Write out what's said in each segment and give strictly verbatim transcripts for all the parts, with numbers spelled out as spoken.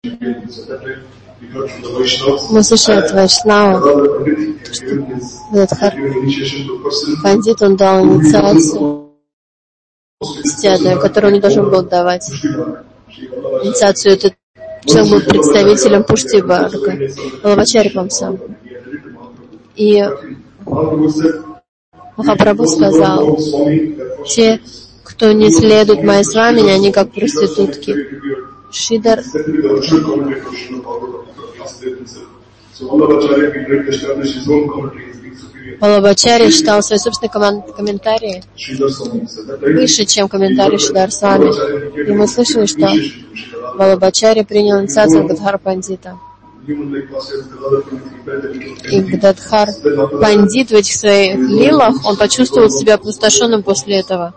Мы слышали от Вайшнава, что Пандит, он дал инициацию, которую он не должен был давать. Инициацию этот человек был представителем Пушти Барга, Балабачарипамсам. И Махапрабху сказал: те, кто не следует Майясвамине, они как проститутки. Шридар Балабачари считал свои собственные комментарии выше, чем комментарии Шридар Свами. И мы слышали, что Балабачари принял инициацию от Гададхара Пандита. И Гададхар Пандит в этих своих лилах, он почувствовал себя опустошенным после этого.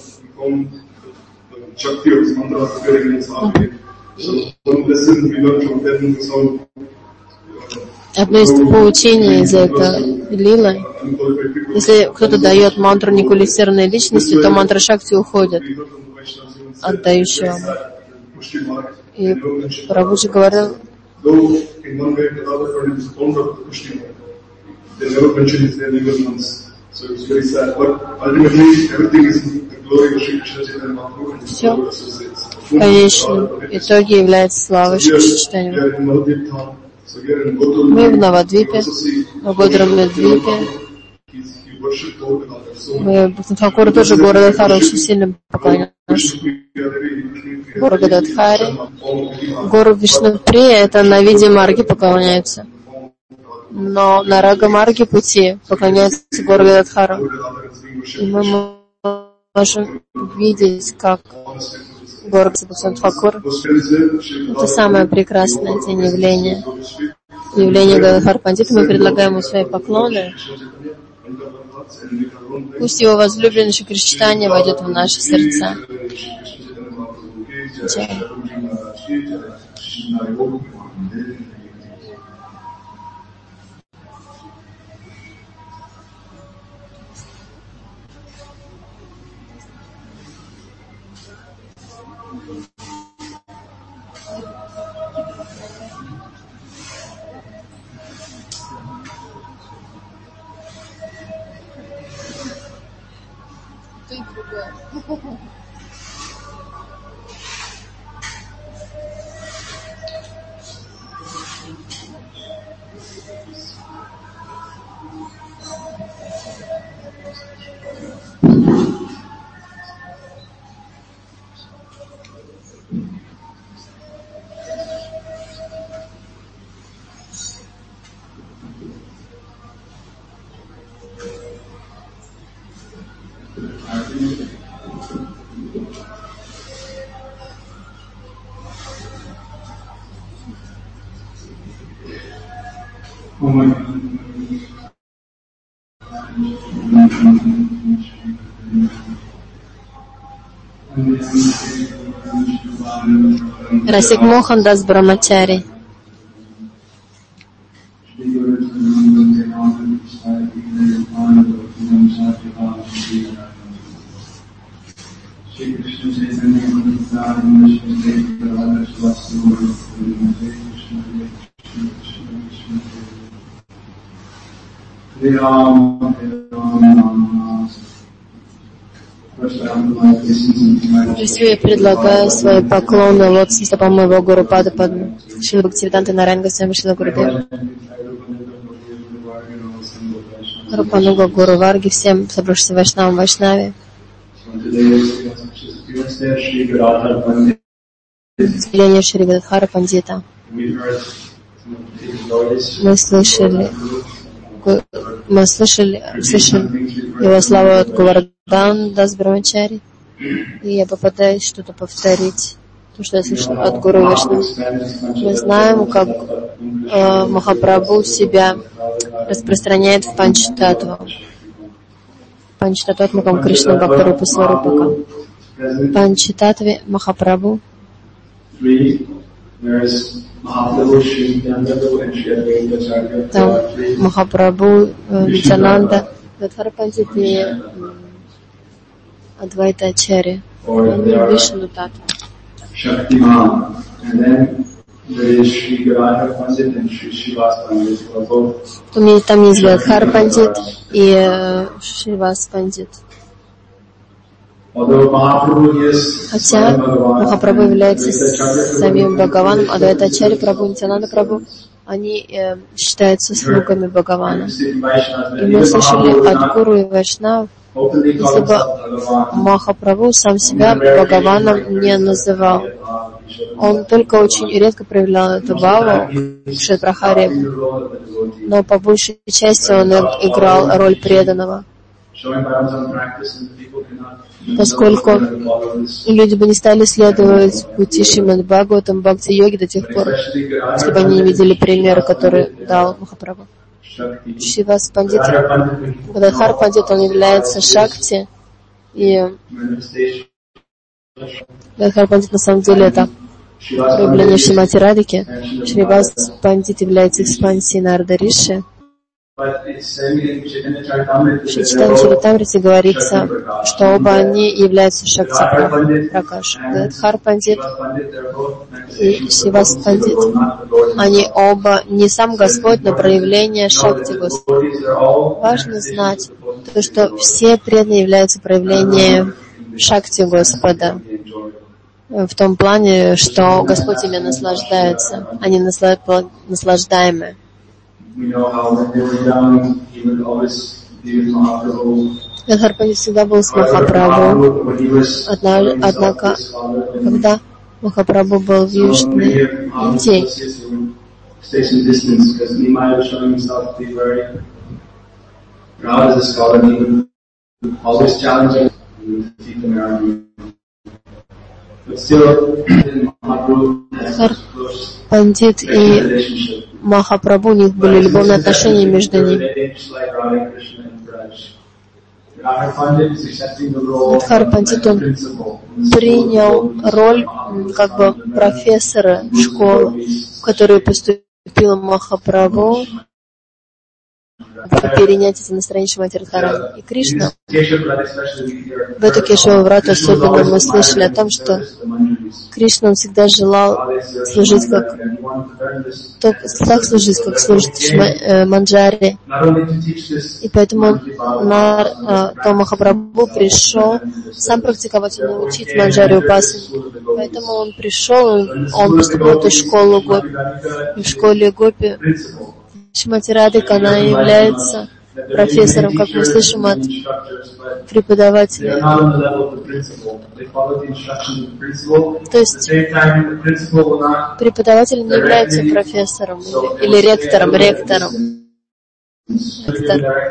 Одно из поучений из этой лилы: если кто-то дает мантру неквалифицированной личности, то мантра Шакти уходит от дающего. И Прабхуджи говорил, все в конечном итоге является славой Шри Чайтанья. Мы в Навадвипе, в Годрамедвипе. Мы в Бхактивинодхаре тоже Гададхару очень сильно поклоняемся. Гору Гададхари. Гору Вишнуприя — это на виде Марги поклоняются. Но на Рага Марги пути поклоняются Гору Гададхару. И мы можем видеть, как Гора Бхактивинодхакур — это самое прекрасное тень явление. Явление Гададхар Пандита. Мы предлагаем ему свои поклоны. Пусть его возлюбленный Шри Кришна Чайтанья войдет в наши сердца. Джай. Расик Мохан Дас Брамачари. Присвою я предлагаю свои поклоны лотосным стопам моего Гуру Пада Падма, Шрила Бхактивиданта Нарайана Госвами, Шрила Гурудева, Рупануга Гуру Варги, всем собравшимся Вайшнавам Вайшнаве. Изъявление Шри Гададхара Пандита. Мы слышали, мы слышали, слышали его славу от Говардан Дас Брамачари. И я попытаюсь что-то повторить, то, что я слышала от Гуру Вишну. Мы знаем, как э, Махапрабху себя распространяет в Панчтаттву. Панчтаттватмакам Кришна Бхактарупа Сварупакам. В Панчтаттве Махапрабху там Махапрабху, Нитянанда, Гададхара Пандит и Адвайта Ачарья, Вишну Таттва. Там есть Гададхар Пандит и э, Шривас Пандит. Хотя Махапрабху является самим Бхагаваном, Адвайтачарья Прабху, Нитьянанда Прабху, они э, считаются слугами Бхагавана. И мы слышали от Гуру и Вайшнав, если бы Махапрабху сам себя Бхагаваном не называл, он только очень редко проявлял эту бхаву в Кшетрахаре, но по большей части он играл роль преданного. Поскольку люди бы не стали следовать пути Шримад Бхагаватам, Бхакти-йоги до тех пор, если бы они не видели примеры, которые дал Махапрабху. Шривас Пандит, Гададхар Пандит, он является Шакти, и Гададхар Пандит на самом деле это проявление Шримати Радхики. Шривас Пандит является экспансией Нарада Риши. В Чайтанья Чаритамрите говорится, что оба они являются Шакти Пракаш. Гададхар Пандит и Шривас Пандит. Они оба не сам Господь, но проявление Шакти Господа. Важно знать, то, что все преданные являются проявлением Шакти Господа. В том плане, что Господь ими наслаждается, они наслаждаемы. Гададхар Пандит всегда был с Махапрабху. Однако, когда Махапрабху был в Южной Индии, Гададхар Пандит и Махапрабху, у них были любовные отношения между ними. Гададхар Пандит, он принял роль как бы профессора школы, в которую поступил Махапрабху, перенять это настроение Шримати Радхарани. И Кришна, в эту Кешаву Врату особенно мы слышали о том, что Кришна, он всегда желал служить как, так служить, как служит в Манджаре. И поэтому он, на то Махапрабху пришел сам практиковать и научить Манджаре Упасане. Поэтому он пришел, он поступил в эту школу Гопи. И в школе Гопи Шримати Радхика, она является профессором, как мы слышим от преподавателя. То есть преподаватель не является профессором или, или ректором, ректором. Ректор.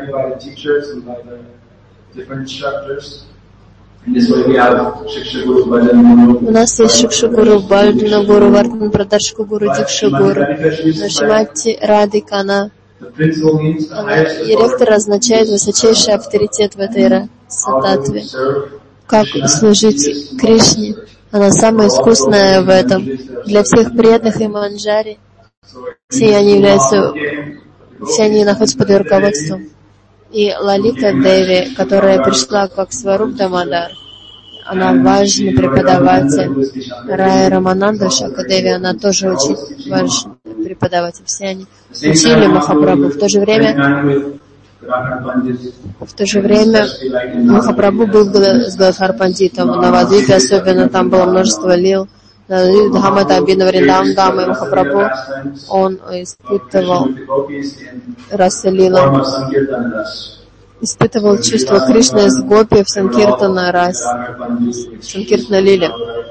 У нас есть Шикша Гуру, Бальдана Гуру, Вардхан Прадашка Гуру, Дикша Гуру. Но Шримати Радхика, она, она, и ректор означает высочайший авторитет в этой сататве. Как служить Кришне? Она самая искусная в этом. Для всех преданных и манджари, все они являются, все они находятся под ее руководством. И Лалита Деви, которая пришла как Сваруп Дамодар, она важный преподаватель. Рая Рамананда Шакадеви, она тоже очень важный преподаватель. Все они учили Махапрабху. В то же время, в то же время Махапрабху был с Гададхар Пандитом. На Навадвипе особенно там было множество лил. Дхама Табина Вриндам Дама и Махапрабху, он испытывал раса лила, испытывал чувство Кришны с гопи в Санкиртана рас, в Санкиртана лиле.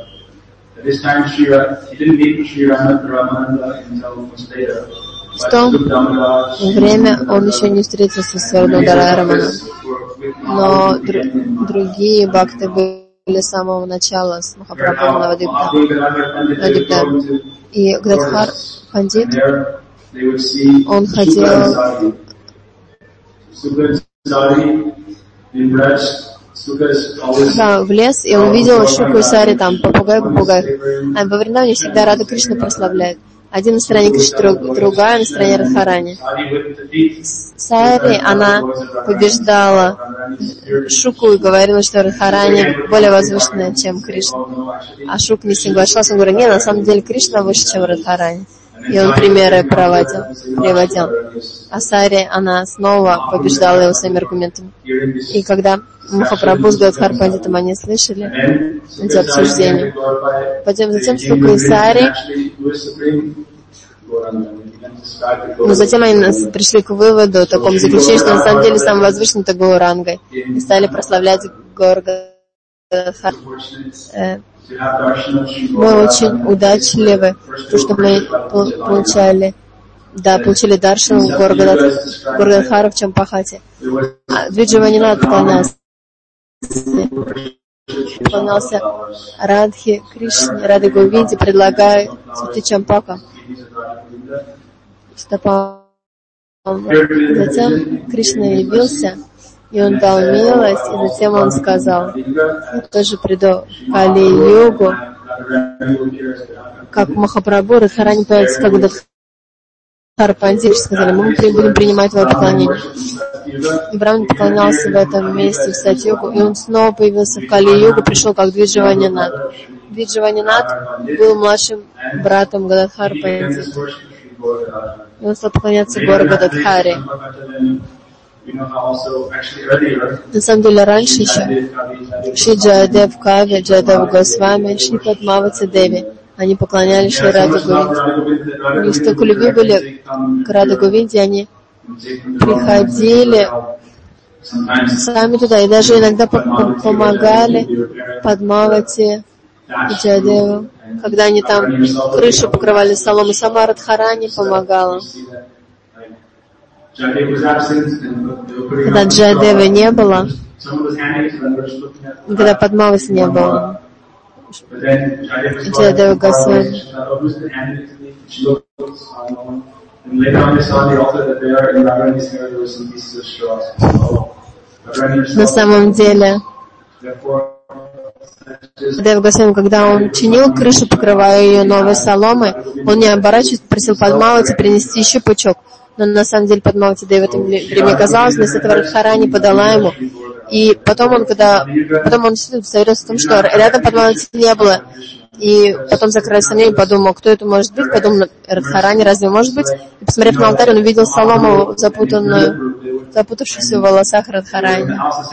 В то время он еще не встретился с Варнадарай Раманом, но др- другие бхакты были с самого начала с Махапрабху Навадипта. И Гададхар Пандит, он ходил да, в лес, и он видел Шуку и Сари там, попугай, попугай. А во Вриндаване всегда Рада Кришна прославляет. Один на стороне Кришны, друг, другая на стороне Радхарани. Сари, она побеждала Шуку и говорила, что Радхарани более возвышенная, чем Кришна. А Шука не соглашался, он говорит, нет, на самом деле Кришна выше, чем Радхарани. И он примеры проводил, приводил. А Сари, она снова побеждала его своими аргументами. И когда Махапрабху с Гададхар Пандитом они слышали эти обсуждения, потом затем Сука и Сари, но затем они пришли к выводу, такому заключению, что на самом деле самый возвышенный это Гауранга, и стали прославлять Гаур Гададхар. Мы очень удачливы, то, что мы получали, да, получили даршану Гаур Гададхара в Чампахате. А Двиджаванинат поклонялся, поклонялся Радхе Кришне, Радhe Говинде, предлагая цветы Чампака. Затем Кришна явился, и он дал милость, и затем он сказал: я тоже приду в Кали-югу, как Махапрабху, Радхарани появится, как Гададхар Пандит, сказали, мы будем принимать твое поклонение. И Браман поклонялся в этом месте, в Сатьюгу, и он снова появился в Кали-югу, пришел как Двиджаванинат. Двиджаванинат был младшим братом Гададхар Пандит. И он стал поклоняться Гаур Гададхаре. На самом деле, раньше еще Шри Джаядев Кави, Джаядев Госвами, Шри Падмавати Деви, они поклонялись Шри Радhe Говинде. У них столько любви были к Радhe Говинде, они приходили сами туда, и даже иногда помогали Падмавати и Джаядеву, когда они там крышу покрывали соломой, сама Радхарани помогала. Когда Джаядевы не было, когда Падмавати не было, Джаядева Госвами. На самом деле, Джаядева Госвами, когда он чинил крышу, покрывая ее новой соломой, он не оборачиваясь, просил Падмавати принести еще пучок. Но на самом деле Падмавати Деви в это время казалось, вместо этого Радхарани подала ему. И потом он, когда, потом он удостоверился в том, что рядом Падмавати не было. И потом закрыли сомнения, подумал, кто это может быть, подумал, Радхарани, разве может быть? И посмотрев на алтарь, он увидел солому, запутанную, запутавшуюся в волосах Радхарани.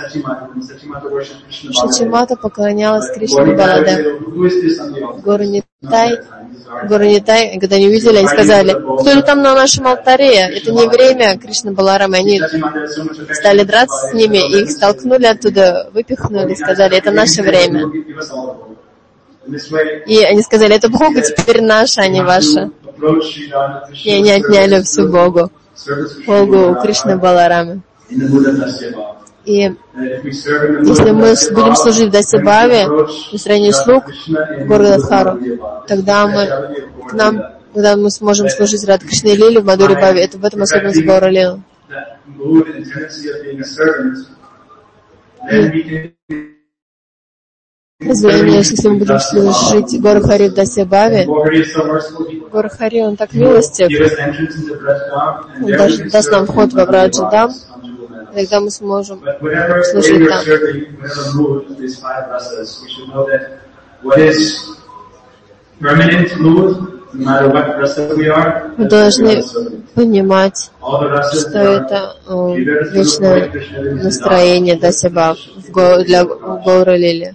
Шачимата поклонялась Кришне Баладеву. Гуру Нитай, Гуру Нитай, когда они увидели, они сказали, кто это там на нашем алтаре? Это не время Кришны Баларамы. Они стали драться с ними, и их столкнули оттуда, выпихнули, сказали, это наше время. И они сказали, это Бога теперь наша, а не ваша. И они отняли всю Богу, Богу Кришны Баларамы. И если мы будем служить в Дасибаве, в устроении слуг Гаур Гададхару, тогда мы, к нам, когда мы сможем служить Радха Кришне Лиле в Мадури Бхаве, это в этом особенность Гаура Лилы. Извини, если мы будем служить Гаур Хари в Дасибаве, Гаур Хари, он так милостив, он даже даст нам вход во Враджадам, тогда мы сможем служить там. Мы должны понимать, что это э, вечное настроение Дасибав для Гаура Лили.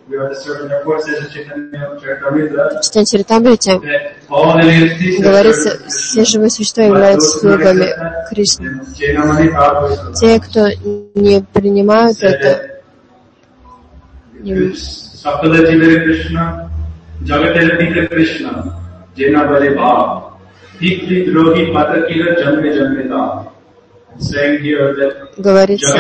В Чайтанья Чаритамрите говорится, все живые существа являются слугами Кришны. Те, кто не принимают это, не... Говорится,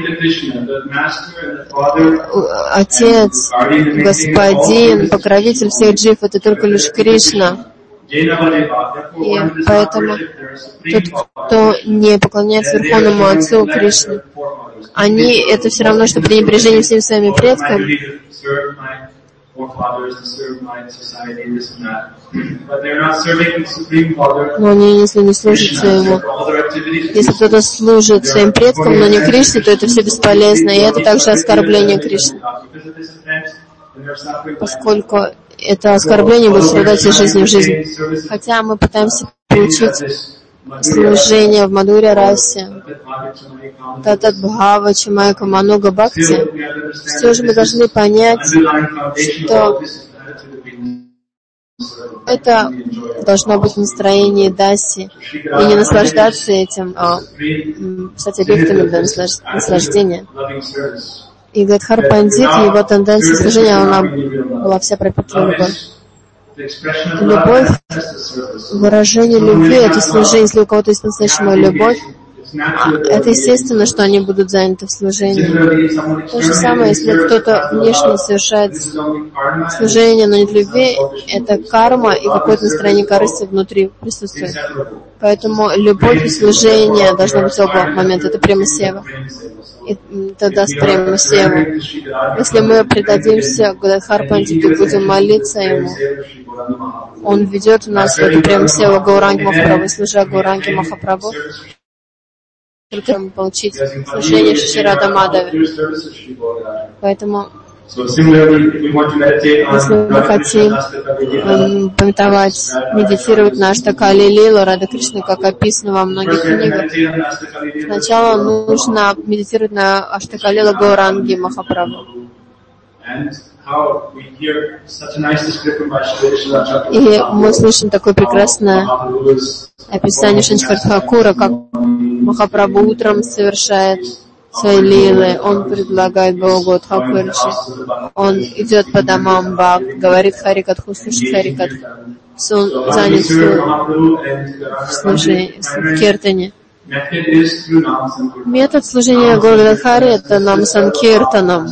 Отец, Господин, Покровитель всех джив, это только лишь Кришна. И поэтому тот, кто не поклоняется Верховному Отцу Кришны, они, это все равно, что пренебрежение всеми своими предками. Но они, если не служат своему, если кто-то служит своим предкам, но не Кришне, то это все бесполезно, и это также оскорбление Кришны. Поскольку это оскорбление будет страдать из жизни в жизнь. Хотя мы пытаемся получить служение в Мадхурья расе, Татат Бхава Чамайка Мануга Бхакти, все же мы должны понять, что это должно быть настроение даси, и не наслаждаться этим, а стать объектами для наслаждения. И Гадхар Пандит, его тенденция служения, она была вся пропитана любовью. Любовь, выражение любви — это служение. Если у кого-то есть по-настоящему любовь, это естественно, что они будут заняты в служении. То же самое, если кто-то внешне совершает служение, но нет любви, это карма и какое-то настроение корысти внутри присутствует. Поэтому любовь и служение должно быть оба момента. Это према сева. И это даст према севу. Если мы предадимся Гададхар Пандиту и будем молиться ему, он ведет нас в эту прему севу Гауранги Махапрабху, служа Гауранги Махапрабху, получить служение Шри Рада Мадхави. Поэтому, если мы хотим эм, памятовать, медитировать на Аштакали Лилу Рада Кришны, как описано во многих книгах, сначала нужно медитировать на Аштакали Лилу Гауранги Махапрабху. И мы слышим такое прекрасное описание Шанчхар Тхакура, как Махапрабху утром совершает свои лилы, он предлагает Богу Тхакурджи, он идет по домам Бхакт, говорит Харикатху, слушает Харикатху, он занят в служении, в киртане. Метод служения Гаурадхари — это нам санкиртанам.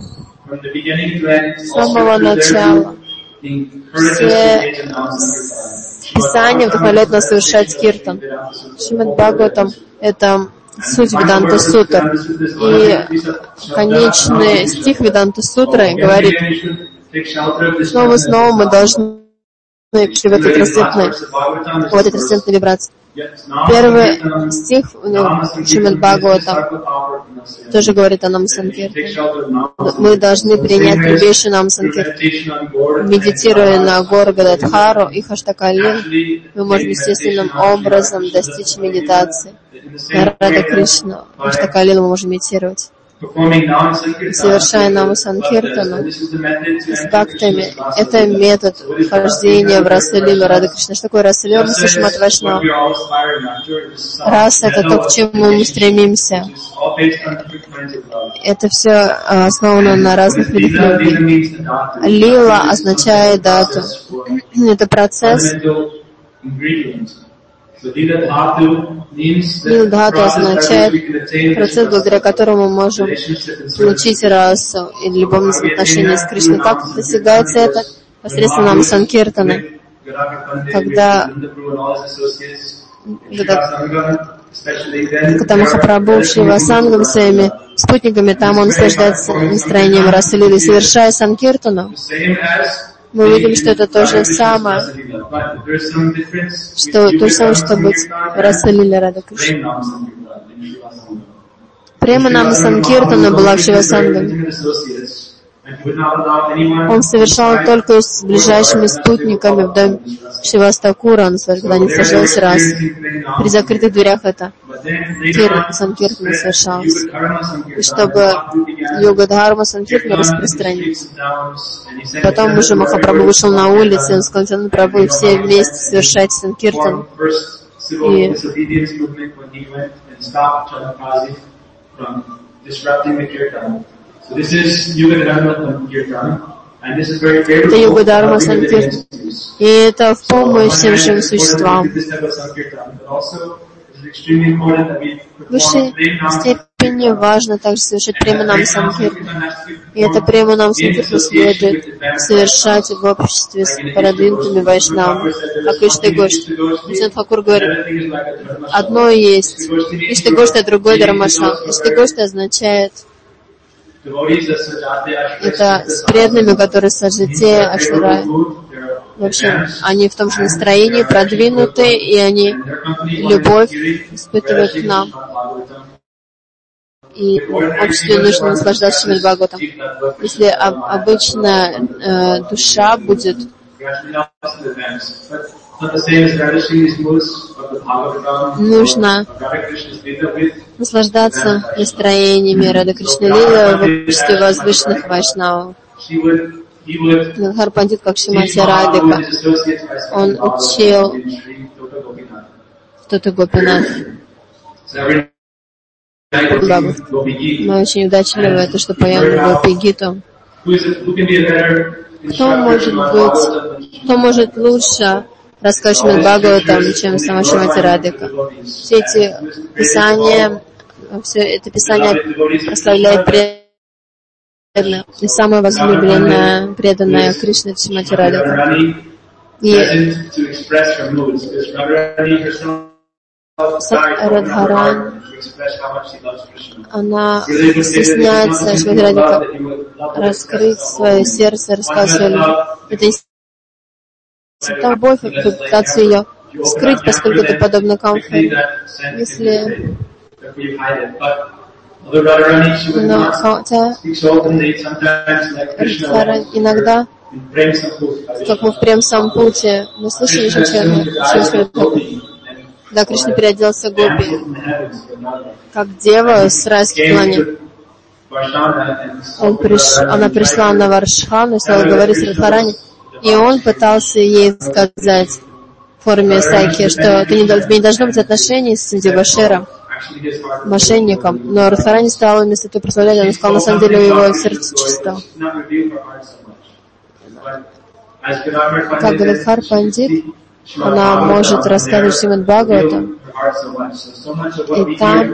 С самого начала все Писания вдохновляют нас совершать киртан. Шримад Бхагаватам — это суть Веданта Сутр. И конечный стих Веданта Сутры говорит, снова и снова мы должны прийти в этот трансцендентный, в этой трансцендентной вибрации. Первый стих Шримад Бхагаватам тоже говорит о Нам Санкиртане. Мы должны принять любейший Нам Санкиртан. Медитируя на гору Гададхару и Хаштакали, мы можем естественным образом достичь медитации. На Рада Кришну, Хаштакали мы можем медитировать. Совершая Наму Санкиртану с бхактами, это метод вхождения в расу лилу Рады Кришны. Что такое раса лилу? Мы слышим от Вайшнава. Раса — это то, к чему мы стремимся. Это все основано на разных видах любви. Лила означает дату. Это процесс. Лила-дхату означает процесс, благодаря которому мы можем получить расу и любовные отношения с Кришной. Как достигается это? Посредством Наму Санкиртаны. Когда, когда, когда Махапрабху Шривасангам своими спутниками, там он наслаждается настроением расы лилы. Совершая Санкиртану, мы видим, что это то же самое, что то же самое, что быть раса лили Рада Кришны. Према Наму Санкиртана была в Шривасангаме. Он совершал только с ближайшими спутниками в доме Шривастакура, он, когда они сажались раз. При закрытых дверях это Кир Санкиртана совершалось. И чтобы йога Дхарма Санкиртана распространить. Потом уже Махапрабху вышел на улицу, и он сказал: Нитянанда Прабху, и все вместе совершать Санкиртан. И это йога Дхарма Санкиртан. И это в помощь всем живым существам. В высшей степени важно также совершать прему Наму Санкиртан. И это прему Наму Санкиртан следует совершать в обществе с продвинутыми вайшнавами, как Ишта Гошта. Нитянанда Тхакур говорит, одно есть Ишта Гошта, другое Дharmasha. Ишта Гошта означает это с преданными, которые саджите Ашурай. В общем, они в том же настроении, продвинуты, и они любовь испытывают к нам. И обществу нужно наслаждаться Шримад Бхагаватам. Если об, обычно э, душа будет Нужно наслаждаться настроениями Рады Кришны Лилы в обществе возвышенных вайшнавов. Гададхар Пандит, как Шримати Радхика, он учил Tota Gopinath. Мы очень удачливы, это что поем Гопи Гиту. Кто может быть, кто может лучше рассказать Шримад Бхагаватам, чем сама Шримати Радхика? Все эти писания, все это писание прославляет преданных. И самая возлюбленная, преданная Кришна Шримати Радхика. И Радхарани, она стесняется, Шримати Радхика, раскрыть свое сердце, рассказывали. Это не любовь, а пытаться ее скрыть, поскольку это подобно камфору. Если... Но хотя Радхарани иногда, как мы в Прем Сампуте, мы слышали, что когда Кришна переоделся Гопи, как дева с райских планет. Он приш... Она пришла на Варшхан и стала говорить с Радхарани, и он пытался ей сказать в форме Сайки, что ты не, тебе не должно быть отношений с Девашером, мошенником. Но Радхарани стала вместо этого прославлять, он сказал, на самом деле у его сердце чисто. Как Гададхар Пандит, она может рассказывать Шримад Бхагаватам, и там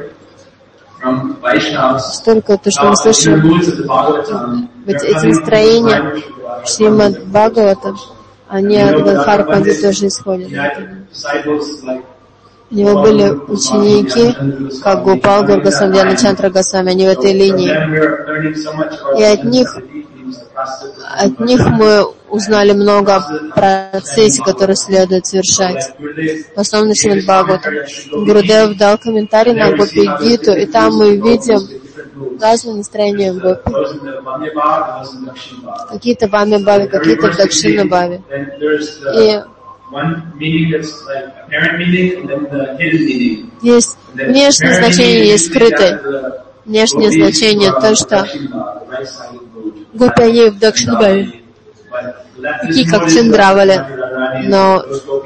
столько то, что мы слышим, ведь эти настроения Шримад Бхагаватам, они от Гададхара Пандита тоже исходят. У него были ученики, как Гопал Гаур Госвами, Дьяна Чандра Госвами, они в этой линии. И от них, от них мы узнали много о процессе, который следует совершать. В основном на Шримад Бхагаватам. Гурудев дал комментарий на Гопи Гиту, и там мы видим разные настроения в Гопи. Какие-то в Ами Бхави, какие-то в Дакшина Бхави. И есть внешнее значение, есть скрытое. Внешнее значение то, что Гопи они в Дакшина Бхави, такие как Чандравали, но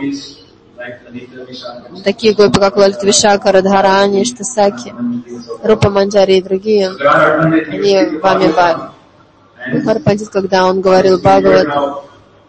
такие гопи, как Лалит Вишака, Радхарани, Штасаки, Рупа Манджари и другие, они в Ами Бхави. Гададхар Пандит, когда он говорил Бхагават,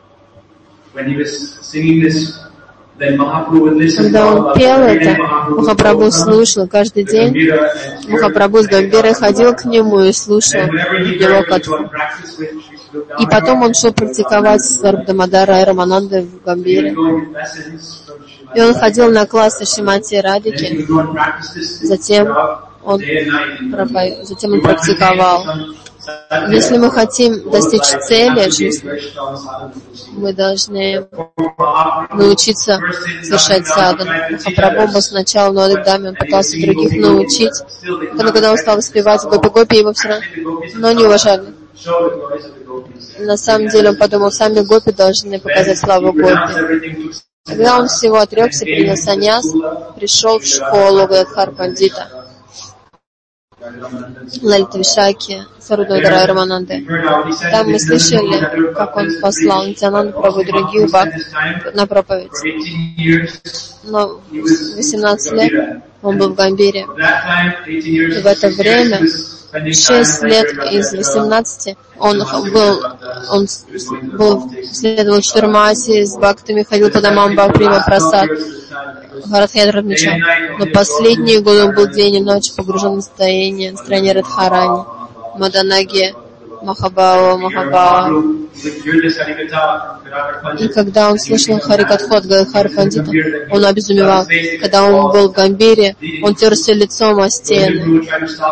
когда он пел это, Махапрабху слушал каждый день. Махапрабху с Гамбирой ходил к нему и слушал его катху. И потом он шел практиковать с Дамодара и Раманандой в Гамбире. И он ходил на классы Шримати Радхики. Затем он, затем он практиковал. Если мы хотим достичь цели жизни, мы должны научиться совершать садану. Махапрабху сначала на Адидаме он пытался других научить, но когда он стал воспевать гопи-гопи, его все равно не уважали. На самом деле он подумал, сами гопи должны показать славу гопи. Когда он всего отрекся, принял саньяс, пришел в школу Гададхар Пандита, Лалита Вишаки, Сарудодара и Рамананды. Там мы слышали, как он послал Нитьянанду Прабху и других бхакти на проповедь. Но в восемнадцать лет он был в Гамбире. И в это время, шесть лет из восемнадцати, он был, он был, следовал Чатурмаси с бхактами, ходил по домам Бхакти Прасад, Бхаратхаяд отмечал. Но последние годы он был день и ночь погружен в настроение, настроение Радхарани, Маданаги, Махабава, Махабава. И когда он слышал Харикатху от Гададхара Пандита, он обезумевал. Когда он был в Гамбире, он терся лицом о стены.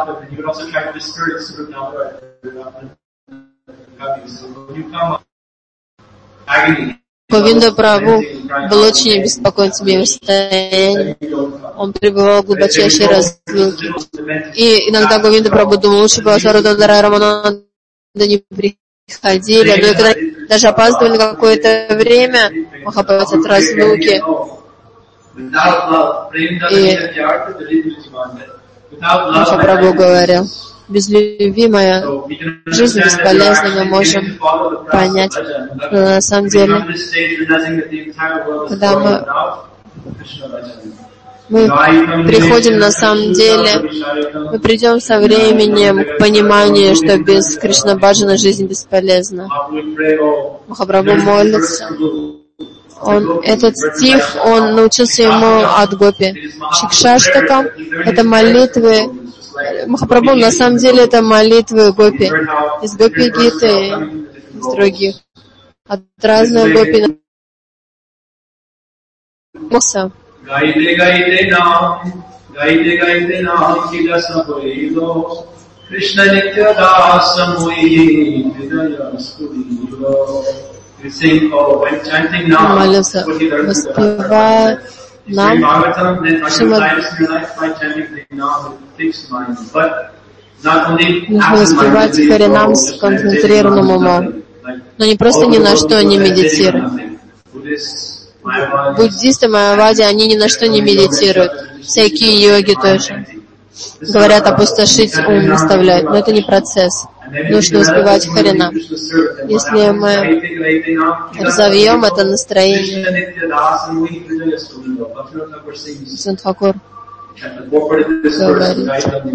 Говинда Прабху был очень обеспокоен своим состоянием. Он пребывал в глубочайшей разлуке. И иногда Говинда Прабху думал, лучше бы Сарудодара Рамананда не приходили, но и когда даже опаздывали на какое-то время, Махапрабху от разлуки. И Махапрабху говорил: без любви моя жизнь бесполезна. Мы можем понять, что на самом деле, когда мы, мы приходим на самом деле, мы придем со временем к пониманию, что без Кришна-баджана жизнь бесполезна. Махапрабху молится. Он, этот стих, он научился ему от гопи. Шикшаштака — это молитвы. Махапрабху, на самом деле, это молитвы гопи. Из гопи-гиты, из других. От разных гопи. Муса. Молился, воспевая нам нужно воспевать Харинам с концентрированным умом, но не просто ни на что не медитируют. Буддисты, майявади, они ни на что не медитируют. Всякие йоги тоже. Говорят, опустошить ум наставляют, но это не процесс. Нужно воспевать Харинам. Если мы разовьем это настроение, Сантхакур говорит: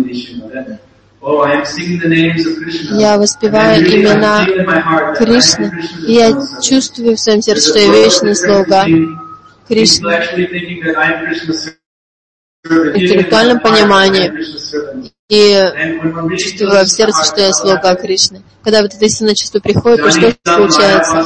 я воспеваю имена Кришны, и я чувствую в своем сердце, что я вечный слуга Кришны. В интеллектуальном понимании и чувствую в сердце, что я слуга Кришны. Когда вот это истинное чувство приходит, то что случается?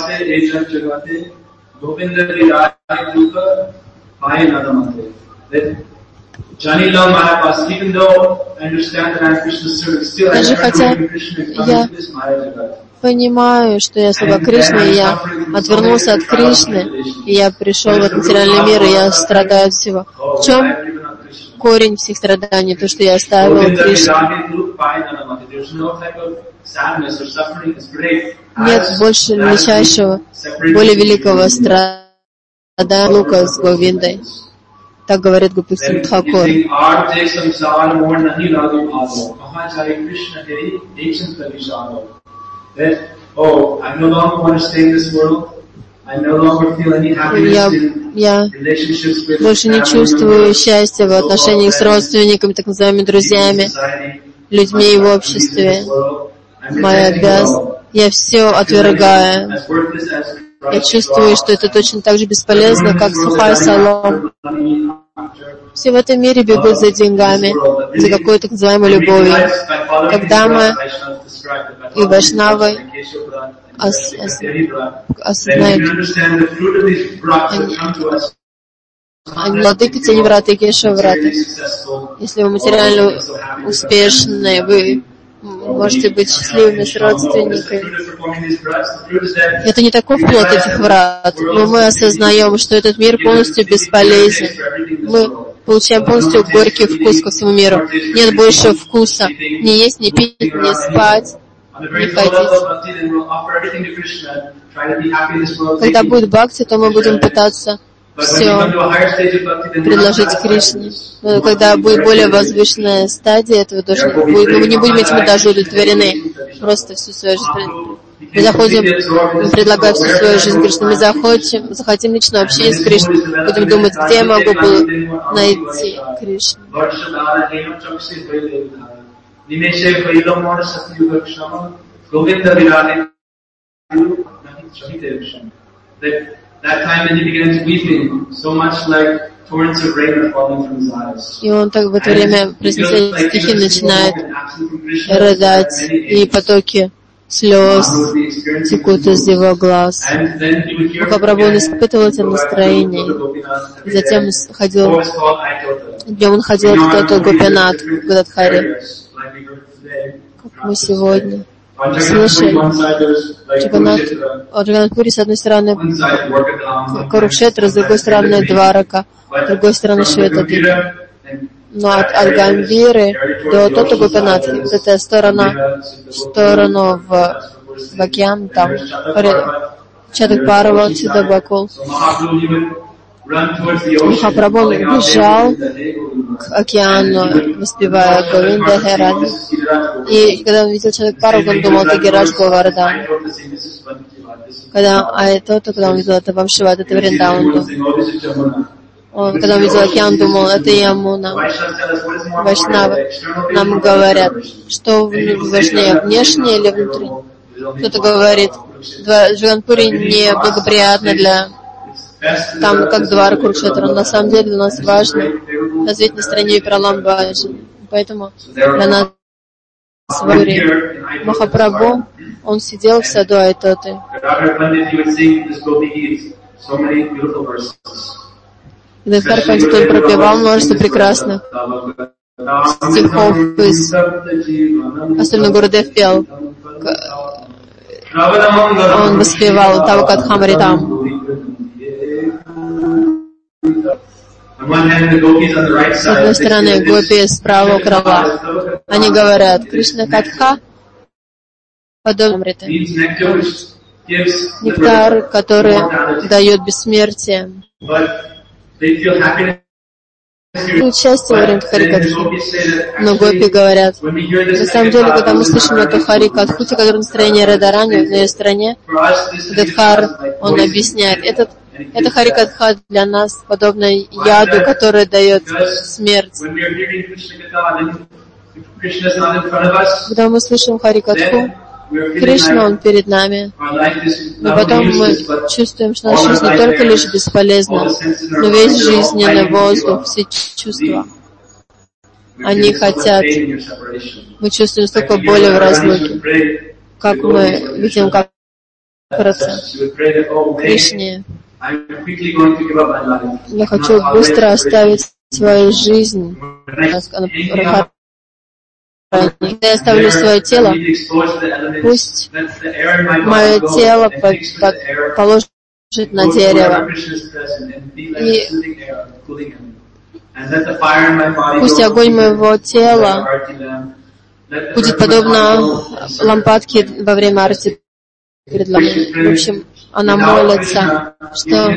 Даже хотя я понимаю, что я слуга Кришны, и я отвернулся от Кришны, и я пришел в этот материальный мир, и я страдаю от всего. В чем корень всех страданий? То, что я оставил Кришну. Нет больше величайшего, более великого страдания Лука с Говиндой. Так говорит Гопи Сантхакур. Я, я больше не чувствую счастья в отношениях с родственниками, так называемыми друзьями, людьми в обществе. Моя обязанность. Я все отвергаю. Я чувствую, что это точно так же бесполезно, как сухая солома. Все в этом мире бегут за деньгами, за какой-то так называемой любовью. Когда мы и вайшнавы ос, ос, осознают, они владыки, теневраты и кешавраты. Если вы материально успешны, вы можете быть счастливыми с родственниками. Это не такой плод этих врат, но мы осознаем, что этот мир полностью бесполезен. Мы получаем полностью горький вкус ко всему миру. Нет больше вкуса. Не есть, не пить, не спать, не ходить. Когда будет бхакти, то мы будем пытаться все предложить Кришне. Но когда будет более возвышенная стадия этого, тоже будет, мы не будем этим даже удовлетворены. Просто всю свою жизнь. Мы заходим, мы предлагаем всю свою жизнь Кришне. Мы заходим, захотим личного общения с Кришной. Будем думать, где я могу найти Кришну. И он так в это время произносит стихи, начинает рыдать, и потоки слез текут из его глаз. Махапрабху не испытывал это настроение. Затем ходил, днем он ходил в тот Гопинат, в Гададхари, как мы сегодня слышали. Джаганнат, о Джаганнатпуре с одной стороны Курукшетра, с другой стороны Дварака, с другой стороны Шветади. Но от, от Гамбиры до Тота Гопинат, вот эта сторона, сторону в в океан, там Чадак-Парва, Чидабакул. Махапрабху бежал к океану, воспевая Говинда Херани. И когда он видел Чадак-Парву, он думал, это Гирадж Говардан. Когда, а это, то, когда он видел это Вамшиват, это Вриндаванду. Он, когда он видел океан, думал, это Ямуна. Вайшнавы нам говорят, что важнее, внешнее или внутреннее. Кто-то говорит, Джаганпури неблагоприятно для... Там, как Двара Курукшетра. На самом деле для нас важно развить настроение Випралам Баджан. Поэтому для нас Махапрабху, он сидел в саду Айтоты. И Дадхар Пандит, он пропевал множество прекрасных стихов из... Особенно Гурудев пел. Он воспевал Тавакатхамаритам. С одной стороны, гопи с правого крыла. Они говорят, Кришна Катха подобен Амрита. Нектар, который дает бессмертие. Участие во время Харикатхи. Но гопи говорят, на самом деле, когда мы слышим эту Харикатху, которое настроение Радарани на ее стороне, Дадхар, он объясняет, этот Это Харикатха для нас подобно яду, который дает смерть. Когда мы слышим Харикатху, Кришна, он перед нами. Но потом мы чувствуем, что наша жизнь не только лишь бесполезна, но весь жизненный воздух, все чувства, они хотят. Мы чувствуем столько боли в разлуке, как мы видим, как Кришне. Я хочу быстро оставить свою жизнь. Когда я оставлю свое тело, пусть мое тело под, под, положит на дерево. И пусть огонь моего тела будет подобно лампадке во время арти перед лампой. В общем, она молится, что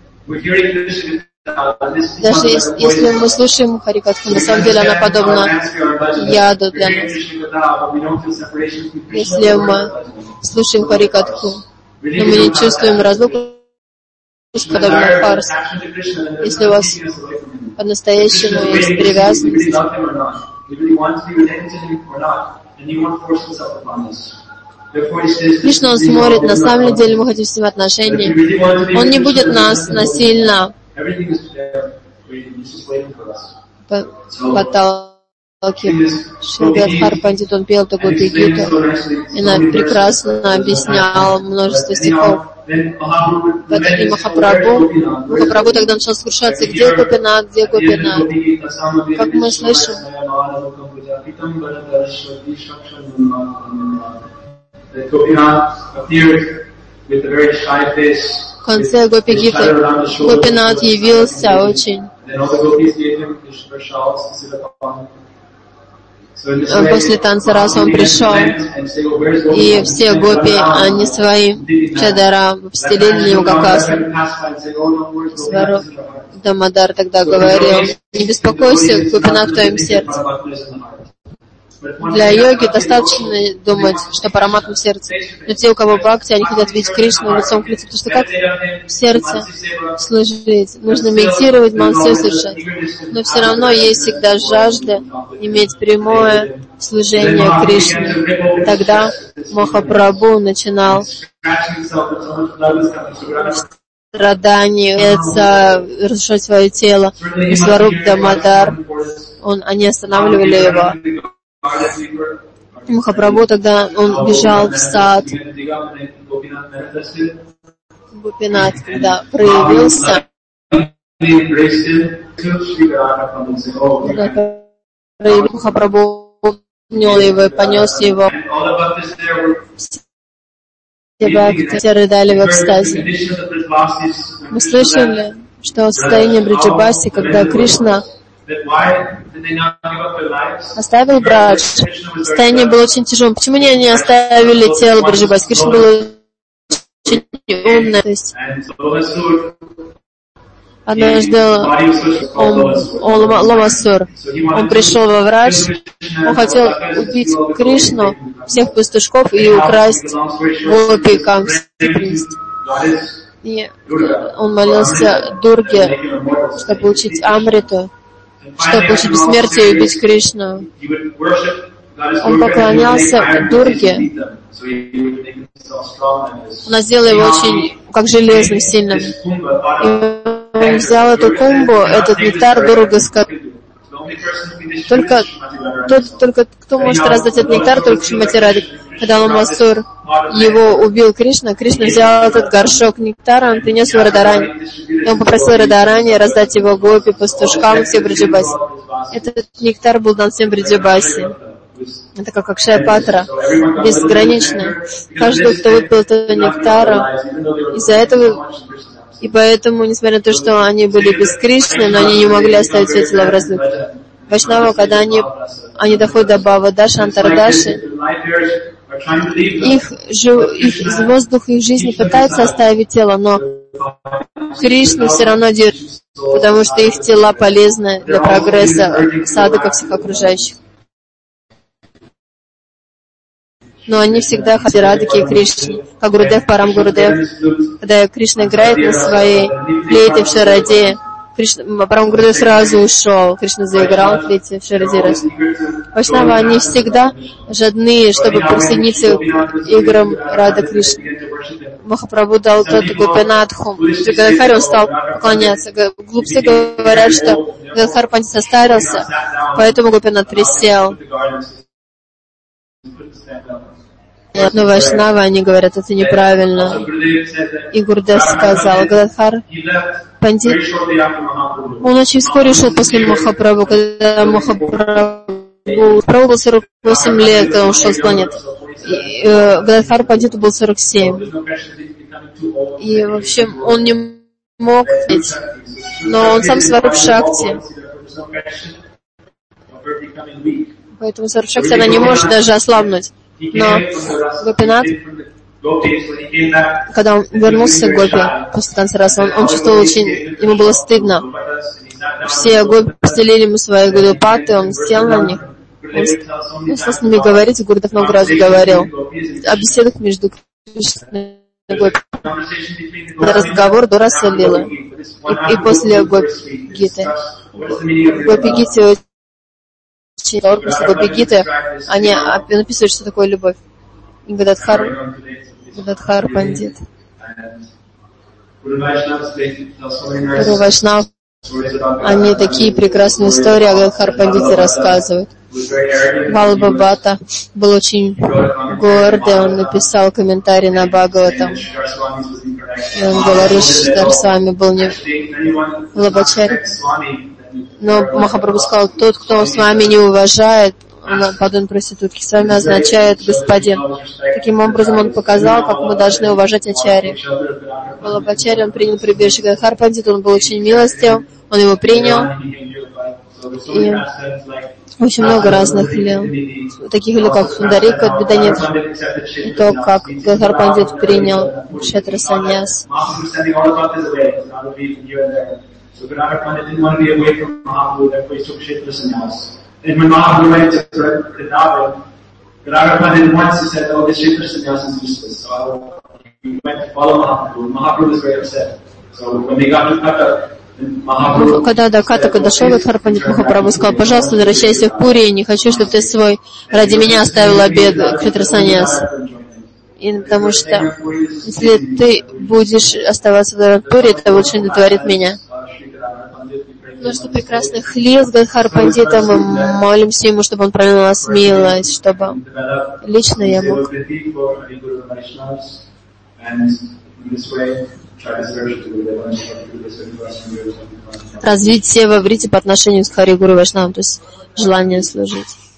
даже если, если мы слушаем Харикатху, на самом деле она подобна яду для нас. Если мы слушаем Харикатху, но мы не чувствуем разлуку, подобно фарс. Если у вас по-настоящему есть привязанность, Кришна, он смотрит, на самом деле мы хотим с ним отношения. Он не будет нас насильно подталкивать. Шри Дадхар Пандит, он пел такую Гиту, и он прекрасно объяснял множество стихов. И Махапрабху, Махапрабху тогда начал сокрушаться, где Гопинат, где Гопинат. Как мы слышим, в конце Гопи Гиты Гопинат явился очень. После танца раса он пришел, и все гопи, они свои чадара встелили его как асу. Свару Дамодар тогда говорил, не беспокойся, Гопинат в твоем сердце. Для йоги достаточно думать, что параматма в сердце. Но те, у кого бхакти, они хотят видеть Кришну лицом к лицу, потому что как в сердце служить? Нужно медитировать, мантры совершать. Но все равно есть всегда жажда иметь прямое служение Кришне. Тогда Махапрабху начинал страдания, разрушать свое тело. И Сваруп Дамодар, он, они останавливали его. Махапрабху тогда он бежал в сад. Гопинат, когда проявился, проявился Махапрабху, поднял его и понес его. Все бхакти, все рыдали в экстазе. Мы слышали, что состояние Бриджабаси, когда Кришна Оставил брат. Состояние было очень тяжелым. Почему они не оставили тело Бриджабайс? Кришна был очень умный. То есть однажды он, он Ламасур, он пришел во Врадж, он хотел убить Кришну, всех пастушков и украсть гопи камси принести. И он молился Дурге, чтобы получить Амриту, чтобы получить бессмертие и убить Кришну. Он поклонялся Дурге. Она сделала его очень, как железным, сильным. И он взял эту кумбу, этот нектар, Дурга сказал. Только, тот, только кто может раздать этот нектар, только Шримати Радхика. Когда Ламасур его убил Кришна, Кришна взял этот горшок нектара, он принес его Радарани. И он попросил Радарани раздать его гопи, пастушкам, всех Бриджабаси. Этот нектар был дан всем Бриджабаси. Это как Акшая Патра, безграничный. Каждый, кто выпил этого нектара, из-за этого, и поэтому, несмотря на то, что они были без Кришны, но они не могли оставить все тела в разлуке. Вайшнава, когда они, они доходят до Бхавадаши, Антардаши, их, их воздух их жизни пытается оставить тело, но Кришна все равно держит, потому что их тела полезны для прогресса садхаков всех окружающих. Но они всегда хотят Радхики и Кришне, как Гурудев, Парам Гурудев. Когда Кришна играет на своей флейте в Шараде, Кришна, Парам Гурудев сразу ушел, Кришна заиграл в флейте в Шараде. Вайшнавы, они всегда жадные, чтобы присоединиться к играм Рада Кришны. Махапрабху дал тот Гопинатху. При Гададхаре он стал поклоняться. Глупцы говорят, что Гададхар Пандит состарился, поэтому Гопинат присел. Но Вайшнавы, они говорят, это неправильно. И Гурудев сказал, Гададхар Пандит, он очень вскоре ушел после Махапрабху, когда Махапрабху был сорок восемь лет, когда он ушел с планеты. И, э, Гададхар Пандиту был сорок семь. И, в общем, он не мог петь, но он сам Сваруб Шакти. Поэтому Сваруб Шакти, она не может даже ослабнуть. Но Гопинат, когда он вернулся к Гопи после танца раса, он, он чувствовал очень, ему было стыдно. Все Гопи постелили ему свои гудупаты, он сел на них. Он, он стал с ними говорить, Гурудев много раз говорил о беседах между Кришной и Гопи. Разговор до Раса Лилы. И, и после Гопи-гиты. Гопи-гиты После Гопи-гиты они написывают, что такое любовь. И Гададхар, Гададхар Пандит. Гуру Вайшнав, они такие прекрасные истории о Гададхар Пандите рассказывают. Валбабата был очень гордый, он написал комментарий на Бхагаватам. И он говорит, что Дарсвами был не Лабачари. Но Махапрабху сказал, тот, кто с вами не уважает, он подобен проститутке, с вами означает господин. Таким образом, он показал, как мы должны уважать Ачарьи. Валабачари, он принял прибежище Гададхар Пандит, он был очень милостив, он его принял. И очень много разных лил. Таких лил, как Сундарика, Беданит. И то, как Гададхар Пандит принял Кшетра Саньяс. So Gadadhar Pandit didn't want to be away from Mahaprabhu, therefore he took Kshetra Sannyas. And when Mahaprabhu went to Gadadhar, Gadadhar Pandit once he said, oh, this Kshetra Sannyas is useless. So he went to follow Mahaprabhu. Mahaprabhu was very upset. So when they got to Kata, Mahaprabhu... Когда до Катака дошел, Гададхар Пандит Махапрабху сказал, пожалуйста, возвращайся в Пури, не хочу, чтобы ты свой ради меня оставил обед Кшетра Саньяс. И потому что, если ты будешь оставаться в Дарадпуре, это лучше не удовлетворит меня. Множество прекрасных лил с Гададхар Пандитом, мы молимся ему, чтобы он проявил нас милость, чтобы лично я мог развить сева врити по отношению к Хари Гуру Вайшнавам, то есть желание служить.